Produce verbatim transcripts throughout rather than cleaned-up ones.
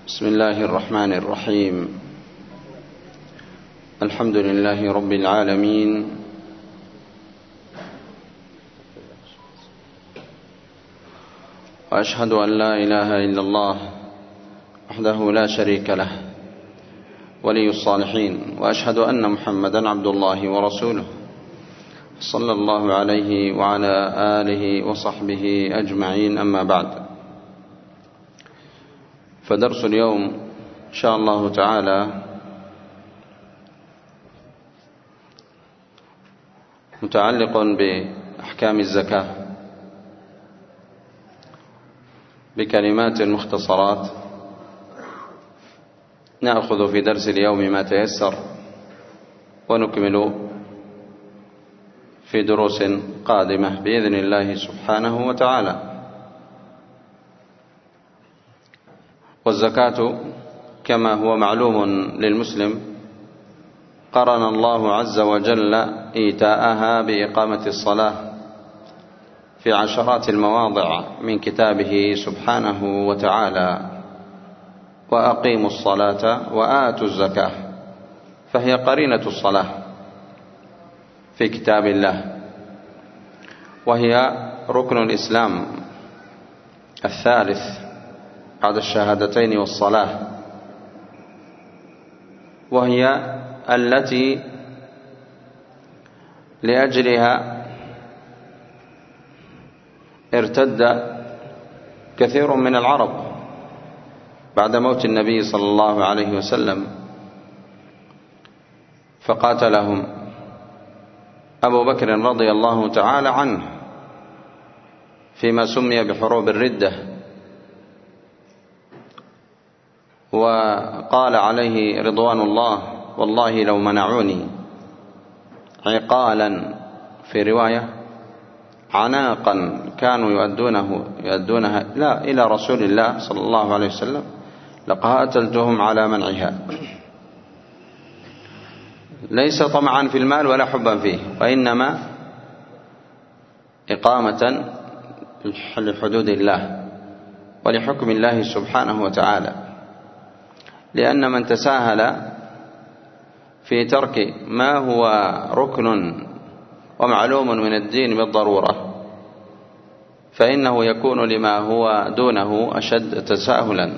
بسم الله الرحمن الرحيم. الحمد لله رب العالمين، وأشهد أن لا إله إلا الله وحده لا شريك له ولي الصالحين، وأشهد أن محمدا عبد الله ورسوله صلى الله عليه وعلى آله وصحبه أجمعين. أما بعد، فدرس اليوم إن شاء الله تعالى متعلق بأحكام الزكاة بكلمات مختصرات. نأخذ في درس اليوم ما تيسر، ونكمل في دروس قادمة بإذن الله سبحانه وتعالى. والزكاة كما هو معلوم للمسلم قرن الله عز وجل إيتاءها بإقامة الصلاة في عشرات المواضع من كتابه سبحانه وتعالى: وأقيموا الصلاة وآتوا الزكاة، فهي قرينة الصلاة في كتاب الله، وهي ركن الإسلام الثالث بعد الشهادتين والصلاة، وهي التي لأجلها ارتد كثير من العرب بعد موت النبي صلى الله عليه وسلم، فقاتلهم أبو بكر رضي الله تعالى عنه فيما سمي بحروب الردة، وقال عليه رضوان الله: والله لو منعوني عقالا، في رواية عناقا، كانوا يؤدونه يؤدونها لا إلى رسول الله صلى الله عليه وسلم، لقاتلتهم على منعها، ليس طمعا في المال ولا حبا فيه، وإنما إقامة لحدود الله ولحكم الله سبحانه وتعالى. لأن من تساهل في ترك ما هو ركن ومعلوم من الدين بالضرورة فإنه يكون لما هو دونه أشد تساهلا.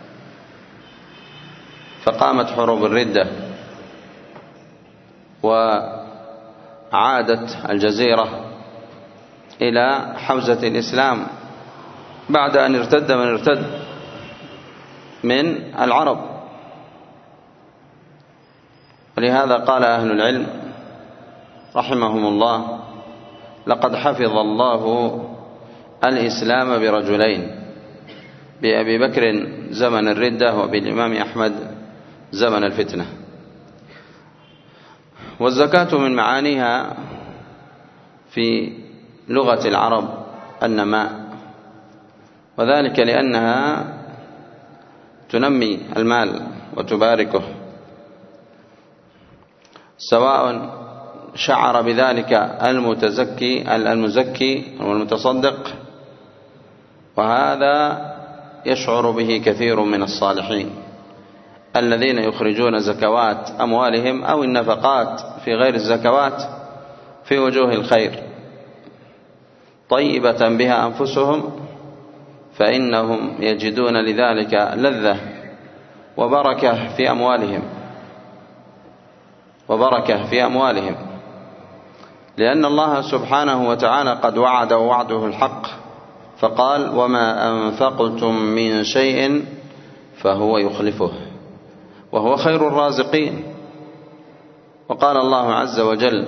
فقامت حروب الردة، وعادت الجزيرة إلى حوزة الإسلام بعد أن ارتد من ارتد من العرب. ولهذا قال أهل العلم رحمهم الله: لقد حفظ الله الإسلام برجلين، بأبي بكر زمن الردة، وبالإمام أحمد زمن الفتنة. والزكاة من معانيها في لغة العرب النماء، وذلك لأنها تنمي المال وتباركه، سواء شعر بذلك المتزكي المزكي والمتصدق، وهذا يشعر به كثير من الصالحين الذين يخرجون زكوات أموالهم أو النفقات في غير الزكوات في وجوه الخير طيبة بها أنفسهم، فإنهم يجدون لذلك لذة وبركة في أموالهم وبركة في أموالهم لأن الله سبحانه وتعالى قد وعد ووعده الحق، فقال: وما أنفقتم من شيء فهو يخلفه وهو خير الرازقين. وقال الله عز وجل: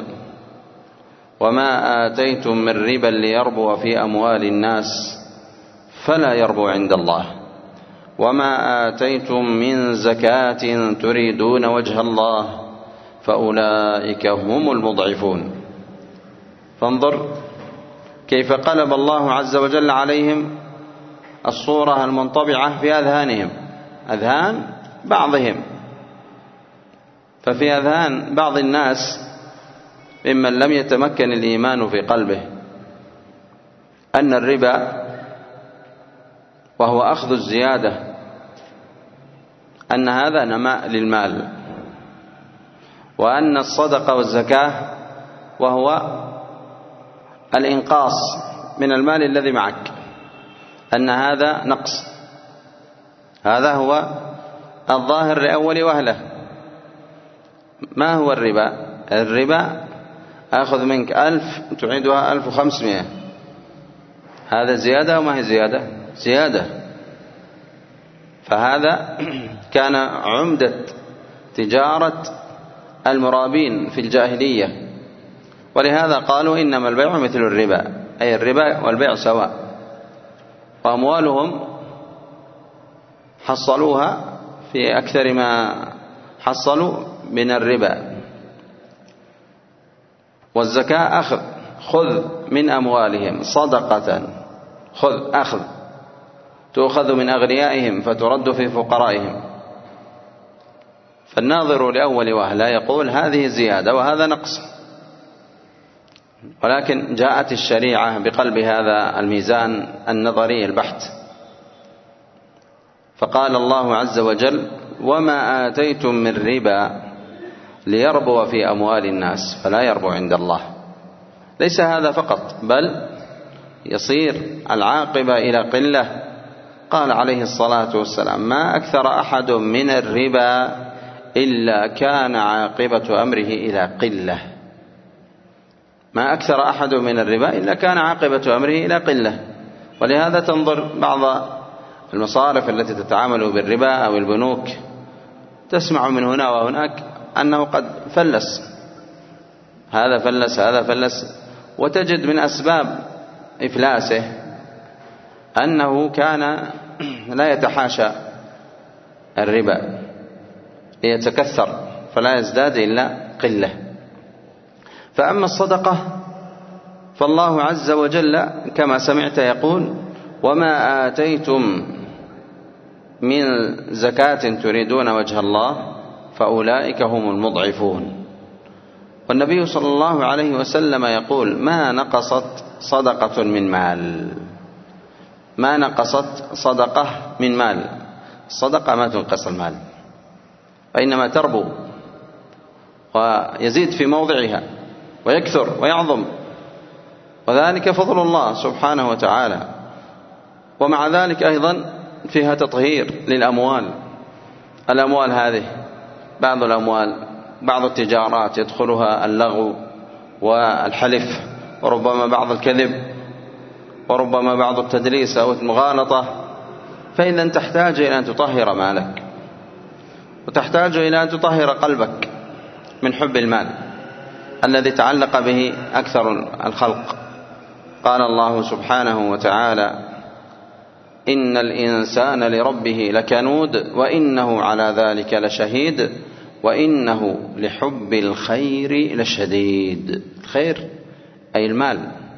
وما آتيتم من ربا ليربو في أموال الناس فلا يربو عند الله، وما آتيتم من زكاة تريدون وجه الله فأولئك هم المضعفون. فانظر كيف قلب الله عز وجل عليهم الصورة المنطبعة في أذهانهم، أذهان بعضهم. ففي أذهان بعض الناس ممن لم يتمكن الإيمان في قلبه أن الربا وهو أخذ الزيادة أن هذا نماء للمال، وأن الصدقة والزكاة وهو الإنقاص من المال الذي معك، أن هذا نقص. هذا هو الظاهر لأول وهلة. ما هو الربا؟ الربا أخذ منك ألف تعيدها ألف وخمسمائة، هذا زيادة وما هي زيادة؟ زيادة. فهذا كان عمدة تجارة المرابين في الجاهلية، ولهذا قالوا إنما البيع مثل الربا، أي الربا والبيع سواء، وأموالهم حصلوها في أكثر ما حصلوا من الربا. والزكاة أخذ، خذ من أموالهم صدقة، خذ أخذ، تؤخذ من أغنيائهم فترد في فقرائهم. فالناظر لأول وهلة يقول هذه زيادة وهذا نقص، ولكن جاءت الشريعة بقلب هذا الميزان النظري البحت، فقال الله عز وجل: وما آتيتم من ربا ليربو في أموال الناس فلا يربو عند الله. ليس هذا فقط، بل يصير العاقبة إلى قلة. قال عليه الصلاة والسلام: ما أكثر أحد من الربا إلا كان عاقبة أمره إلى قلة. ما أكثر أحد من الربا إلا كان عاقبة أمره إلى قلة. ولهذا تنظر بعض المصارف التي تتعامل بالربا أو البنوك، تسمع من هنا وهناك أنه قد فلس، هذا فلس هذا فلس، وتجد من أسباب إفلاسه أنه كان لا يتحاشى الربا ليتكثر فلا يزداد إلا قلة. فأما الصدقة فالله عز وجل كما سمعت يقول: وما آتيتم من زكاة تريدون وجه الله فأولئك هم المضعفون. والنبي صلى الله عليه وسلم يقول: ما نقصت صدقة من مال، ما نقصت صدقة من مال. الصدقة ما تنقص المال، وإنما تربو ويزيد في موضعها ويكثر ويعظم، وذلك فضل الله سبحانه وتعالى. ومع ذلك أيضا فيها تطهير للأموال. الأموال هذه بعض الأموال بعض التجارات يدخلها اللغو والحلف، وربما بعض الكذب، وربما بعض التدليس أو المغالطة. فإذا تحتاج إلى أن تطهر مالك، وتحتاج إلى أن تطهر قلبك من حب المال الذي تعلق به أكثر الخلق. قال الله سبحانه وتعالى: إن الإنسان لربه لكنود وإنه على ذلك لشهيد وإنه لحب الخير لشديد. الخير أي المال.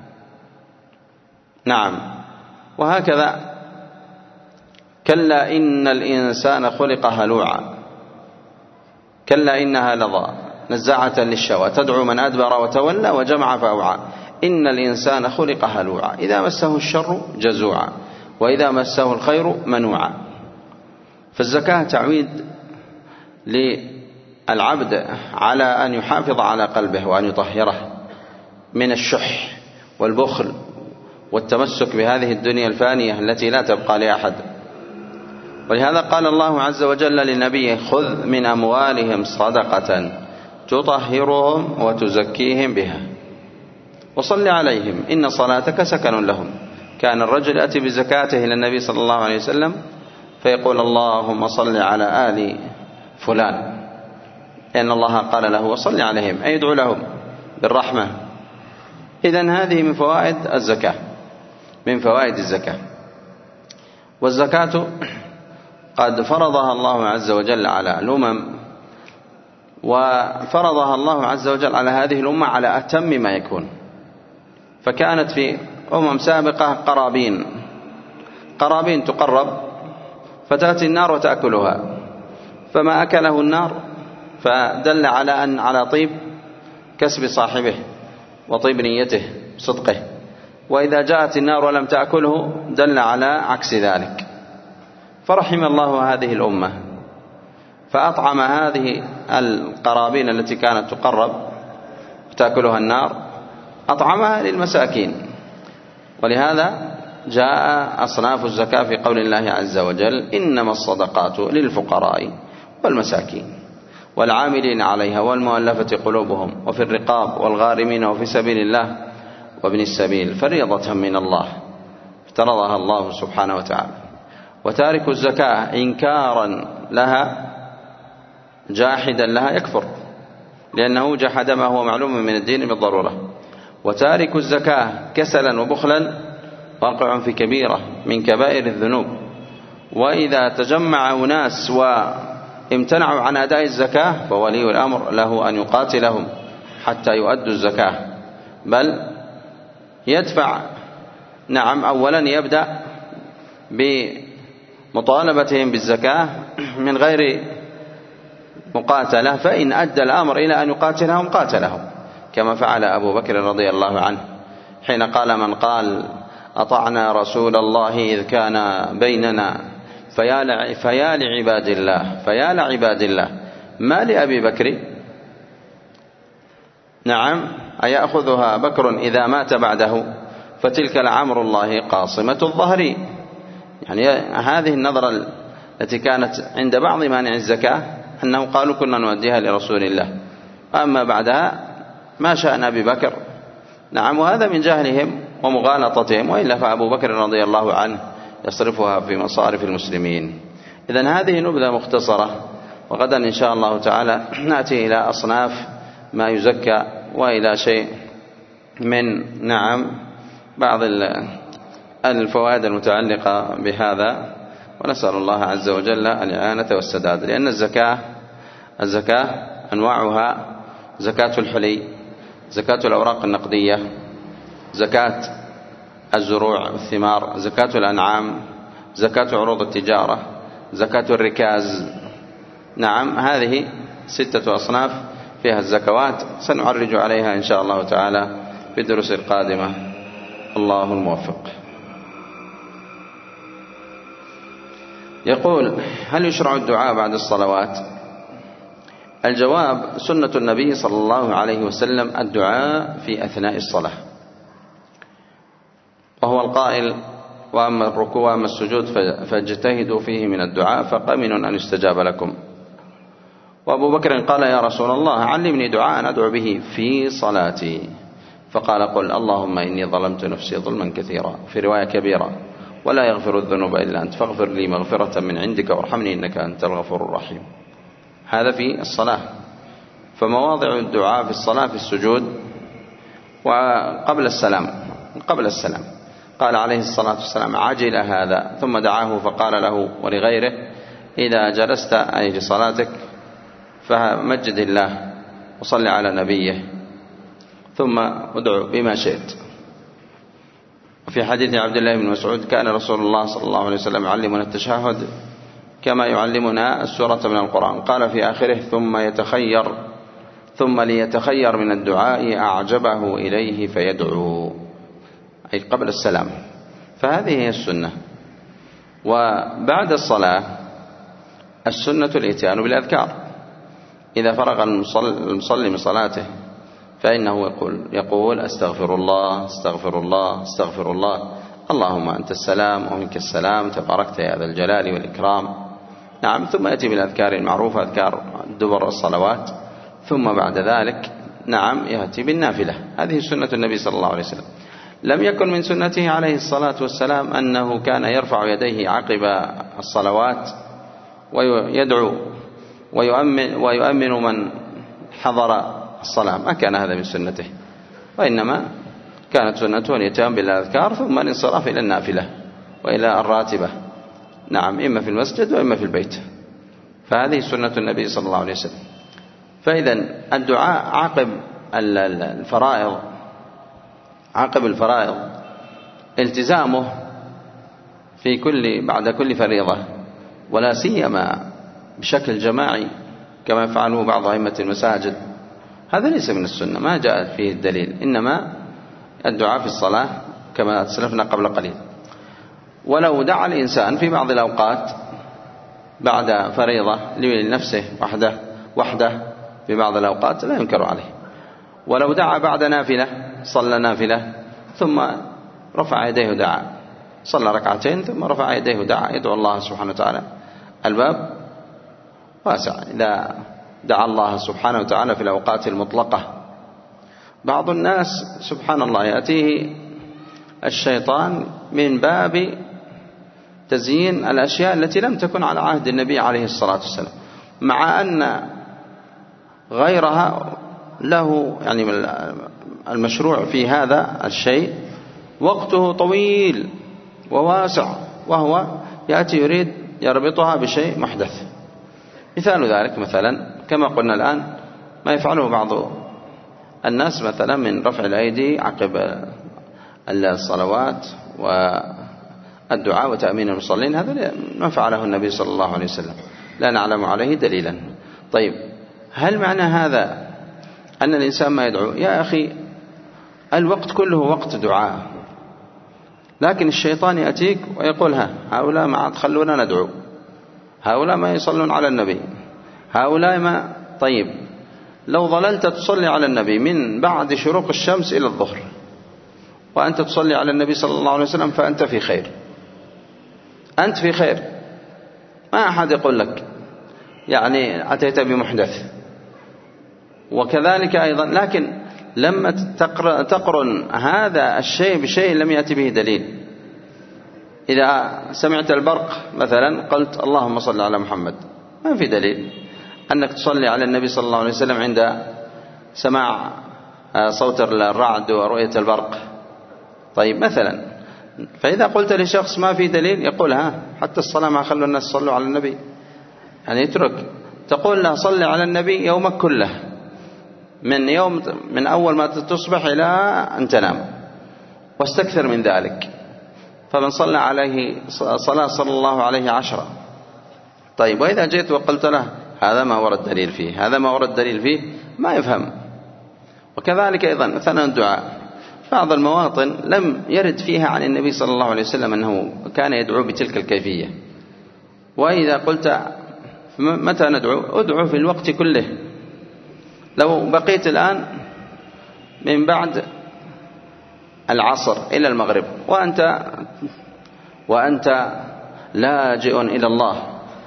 نعم. وهكذا: كلا إن الإنسان خلق هلوعا، كلا إنها لظى نزاعة للشوى تدعو من أدبر وتولى وجمع فأوعى. إن الإنسان خلق هلوعا إذا مسه الشر جزوعا وإذا مسه الخير منوعا. فالزكاة تعويد للعبد على أن يحافظ على قلبه وأن يطهره من الشح والبخل والتمسك بهذه الدنيا الفانية التي لا تبقى لأحد. ولهذا قال الله عز وجل لنبيه: خذ من أموالهم صدقة تطهرهم وتزكيهم بها وصل عليهم إن صلاتك سكن لهم. كان الرجل يأتي بزكاته إلى النبي صلى الله عليه وسلم فيقول: اللهم صل على آل فلان، لأن الله قال له: وصل عليهم، أي ادعو لهم بالرحمة. إذن هذه من فوائد الزكاة، من فوائد الزكاة. والزكاة قد فرضها الله عز وجل على الأمم، وفرضها الله عز وجل على هذه الأمة على أتم ما يكون. فكانت في أمم سابقة قرابين، قرابين تقرب فتأتي النار وتأكلها، فما أكله النار فدل على أن على طيب كسب صاحبه وطيب نيته صدقه، وإذا جاءت النار ولم تأكله دل على عكس ذلك. فرحم الله هذه الأمة فأطعم هذه القرابين التي كانت تقرب تأكلها النار، أطعمها للمساكين. ولهذا جاء أصناف الزكاة في قول الله عز وجل: إنما الصدقات للفقراء والمساكين والعاملين عليها والمؤلفة قلوبهم وفي الرقاب والغارمين وفي سبيل الله وابن السبيل فريضة من الله افترضها الله سبحانه وتعالى. وتارك الزكاة إنكارا لها جاحدا لها يكفر، لأنه جحد ما هو معلوم من الدين بالضرورة. وتارك الزكاة كسلا وبخلا واقع في كبيرة من كبائر الذنوب. وإذا تجمع أناس وامتنعوا عن أداء الزكاة فولي الأمر له أن يقاتلهم حتى يؤدوا الزكاة، بل يدفع نعم أولا يبدأ بمطالبتهم بالزكاة من غير مقاتلة، فإن أدى الأمر إلى أن يقاتلهم قاتلهم، كما فعل أبو بكر رضي الله عنه حين قال: من قال أطعنا رسول الله إذ كان بيننا فيا لعباد الله فيا لعباد الله ما لأبي بكر. نعم أيأخذها بكر إذا مات بعده؟ فتلك لعمر الله قاصمة الظهر. يعني هذه النظرة التي كانت عند بعض مانع الزكاة أنه قالوا كنا نؤديها لرسول الله، أما بعدها ما شأن أبي بكر. نعم، وهذا من جهلهم ومغالطتهم، وإلا فأبو بكر رضي الله عنه يصرفها في مصارف المسلمين. إذن هذه نبذة مختصرة، وغدا إن شاء الله تعالى نأتي إلى أصناف ما يزكى وإلى شيء من نعم بعض الفوائد المتعلقة بهذا، ونسأل الله عز وجل الإعانة والسداد. لأن الزكاة الزكاة أنواعها: زكاة الحلي، زكاة الأوراق النقدية، زكاة الزروع والثمار، زكاة الأنعام، زكاة عروض التجارة، زكاة الركاز. نعم، هذه ستة أصناف فيها الزكوات، سنعرج عليها إن شاء الله تعالى في الدروس القادمة. الله الموفق. يقول: هل يشرع الدعاء بعد الصلوات؟ الجواب: سنة النبي صلى الله عليه وسلم الدعاء في أثناء الصلاة، وهو القائل: وأما الركوع وأما السجود فاجتهدوا فيه من الدعاء فقمن أن يستجاب لكم. وأبو بكر قال: يا رسول الله علمني دعاء أدعو به في صلاتي، فقال: قل اللهم إني ظلمت نفسي ظلما كثيرا، في رواية كبيرة، ولا يغفر الذنوب إلا أنت، فاغفر لي مغفرة من عندك وارحمني إنك أنت الغفور الرحيم. هذا في الصلاة. فمواضع الدعاء في الصلاة في السجود وقبل السلام. قبل السلام قال عليه الصلاة والسلام: عجل هذا، ثم دعاه فقال له ولغيره: إذا جلست أي في صلاتك فمجد الله وصل على نبيه ثم ادعو بما شئت. وفي حديث عبد الله بن مسعود: كان رسول الله صلى الله عليه وسلم يعلمنا التشهد كما يعلمنا السورة من القرآن. قال في آخره: ثم يتخير ثم ليتخير من الدعاء أعجبه إليه فيدعو، أي قبل السلام. فهذه هي السنة. وبعد الصلاة السنة الإتيان بالأذكار. إذا فرغ المصلي من صلاته فإنه يقول, يقول أستغفر الله استغفر الله استغفر الله، اللهم أنت السلام ومنك السلام تباركت يا ذا الجلال والإكرام. نعم. ثم يأتي بالأذكار المعروفة، أذكار دبر الصلوات. ثم بعد ذلك نعم يأتي بالنافلة. هذه سنة النبي صلى الله عليه وسلم. لم يكن من سنته عليه الصلاة والسلام أنه كان يرفع يديه عقب الصلوات ويدعو ويؤمن, ويؤمن من حضر الصلاة، ما كان هذا من سنته، وإنما كانت سنته الاتيان بالأذكار ثم الانصراف إلى النافلة وإلى الراتبة. نعم، إما في المسجد وإما في البيت. فهذه سنة النبي صلى الله عليه وسلم. فإذا الدعاء عقب الفرائض عقب الفرائض التزامه في كل بعد كل فريضة، ولا سيما بشكل جماعي كما يفعله بعض أئمة المساجد، هذا ليس من السنة، ما جاءت فيه الدليل. إنما الدعاء في الصلاة كما أسلفنا قبل قليل. ولو دعا الإنسان في بعض الأوقات بعد فريضة لنفسه وحده وحده في بعض الأوقات لا ينكر عليه. ولو دعا بعد نافلة، صلى نافلة ثم رفع يديه ودعا، صلى ركعتين ثم رفع يديه ودعا، يدعو الله سبحانه وتعالى، الباب واسع إذا دعا الله سبحانه وتعالى في الأوقات المطلقة. بعض الناس سبحان الله يأتيه الشيطان من باب تزيين الأشياء التي لم تكن على عهد النبي عليه الصلاة والسلام، مع أن غيرها له يعني المشروع في هذا الشيء وقته طويل وواسع، وهو يأتي يريد يربطها بشيء محدث. مثال ذلك مثلا كما قلنا الآن ما يفعله بعض الناس مثلا من رفع الأيدي عقب الصلوات والدعاء وتأمين المصلين، هذا ما فعله النبي صلى الله عليه وسلم، لا نعلم عليه دليلا. طيب هل معنى هذا أن الإنسان ما يدعو؟ يا أخي الوقت كله وقت دعاء، لكن الشيطان يأتيك ويقول ها هؤلاء ما تخلونا ندعو، هؤلاء ما يصلون على النبي، هؤلاء ما. طيب لو ظللت تصلي على النبي من بعد شروق الشمس إلى الظهر وأنت تصلي على النبي صلى الله عليه وسلم فأنت في خير، أنت في خير، ما أحد يقول لك يعني أتيت بمحدث. وكذلك أيضا لكن لما تقرن هذا الشيء بشيء لم يأتي به دليل، إذا سمعت البرق مثلا قلت اللهم صل على محمد، ما في دليل أنك تصلي على النبي صلى الله عليه وسلم عند سماع صوت الرعد ورؤية البرق. طيب مثلا فإذا قلت لشخص ما في دليل يقول ها حتى الصلاة ما خلوا الناس صلوا على النبي، يعني يترك، تقول له صل على النبي يومك كله من يوم من أول ما تصبح إلى أن تنام، واستكثر من ذلك، فمن صلى عليه صلاة صلى الله عليه عشرة. طيب وإذا جئت وقلت له هذا ما ورد دليل فيه، هذا ما ورد دليل فيه، ما يفهم. وكذلك أيضا مثلا الدعاء، بعض المواطن لم يرد فيها عن النبي صلى الله عليه وسلم أنه كان يدعو بتلك الكيفية. وإذا قلت متى ندعو؟ ادعو في الوقت كله. لو بقيت الآن من بعد العصر إلى المغرب وأنت وأنت لاجئ إلى الله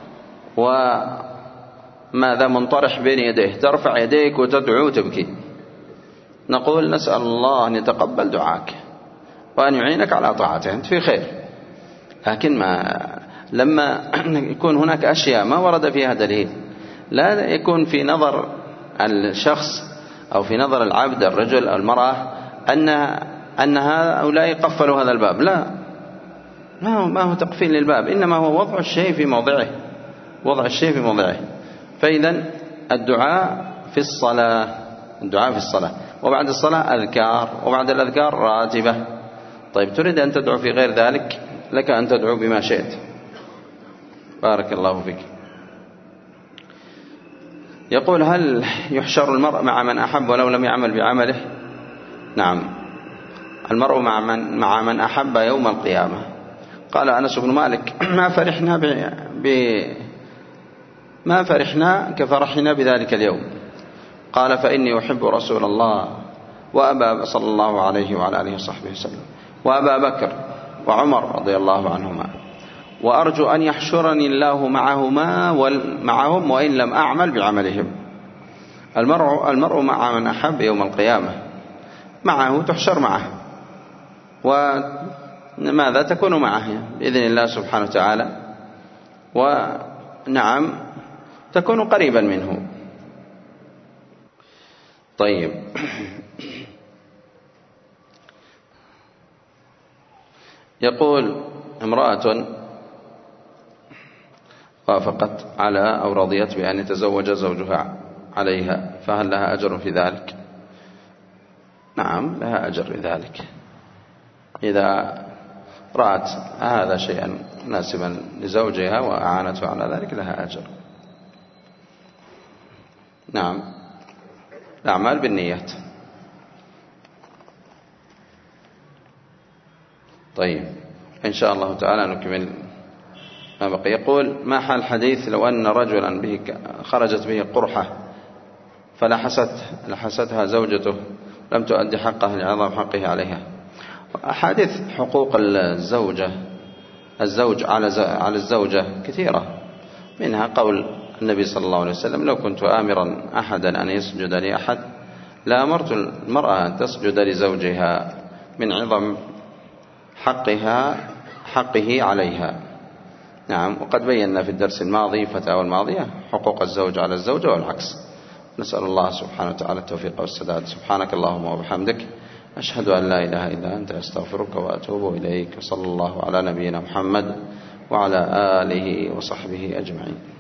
وماذا منطرح بين يديه، ترفع يديك وتدعو وتبكي، نقول نسأل الله أن يتقبل دعاك وأن يعينك على طاعته، أنت في خير. لكن ما لما يكون هناك أشياء ما ورد فيها دليل، لا يكون في نظر الشخص أو في نظر العبد الرجل أو المرأة أن أن هؤلاء قفلوا هذا الباب، لا ما هو تقفيل للباب، إنما هو وضع الشيء في موضعه، وضع الشيء في موضعه. فإذا الدعاء في الصلاة، الدعاء في الصلاة، وبعد الصلاة أذكار، وبعد الأذكار راتبة. طيب تريد أن تدعو في غير ذلك، لك أن تدعو بما شئت. بارك الله فيك. يقول هل يحشر المرء مع من أحب ولو لم يعمل بعمله؟ نعم، المرء مع من, مع من أحب يوم القيامة. قال أنس بن مالك ما فرحنا ب... ب... ما فرحنا كفرحنا بذلك اليوم. قال فإني أحب رسول الله وأبا صلى الله عليه وعلى آله وصحبه وسلم وأبا بكر وعمر رضي الله عنهما، وأرجو أن يحشرني الله معهما معهم وإن لم أعمل بعملهم. المرء, المرء مع من أحب يوم القيامة، معه تحشر معه، وماذا تكون معه بإذن الله سبحانه وتعالى، ونعم تكون قريبا منه. طيب يقول امرأة وافقت على أو رضيت بأن يتزوج زوجها عليها، فهل لها أجر في ذلك؟ نعم لها أجر في ذلك، إذا رأت هذا شيئا مناسبا لزوجها وأعانته على ذلك لها أجر. نعم، الأعمال بالنيات. طيب إن شاء الله تعالى نكمل ما بقي. يقول: ما حال حديث لو أن رجلا به خرجت به قرحة فلحست لحستها زوجته لم تؤدي حقه لعظم حقه عليها. أحاديث حقوق الزوجة الزوج على الزوجة كثيرة، منها قول النبي صلى الله عليه وسلم: لو كنت آمرا أحدا أن يسجد لأحد لأمرت المرأة أن تسجد لزوجها من عظم حقها حقه عليها. نعم. وقد بينا في الدرس الماضي فتاوى الماضية حقوق الزوج على الزوجة والعكس. نسأل الله سبحانه وتعالى التوفيق والسداد. سبحانك اللهم وبحمدك، أشهد أن لا إله إلا أنت، أستغفرك وأتوب إليك. صلى الله على نبينا محمد وعلى آله وصحبه أجمعين.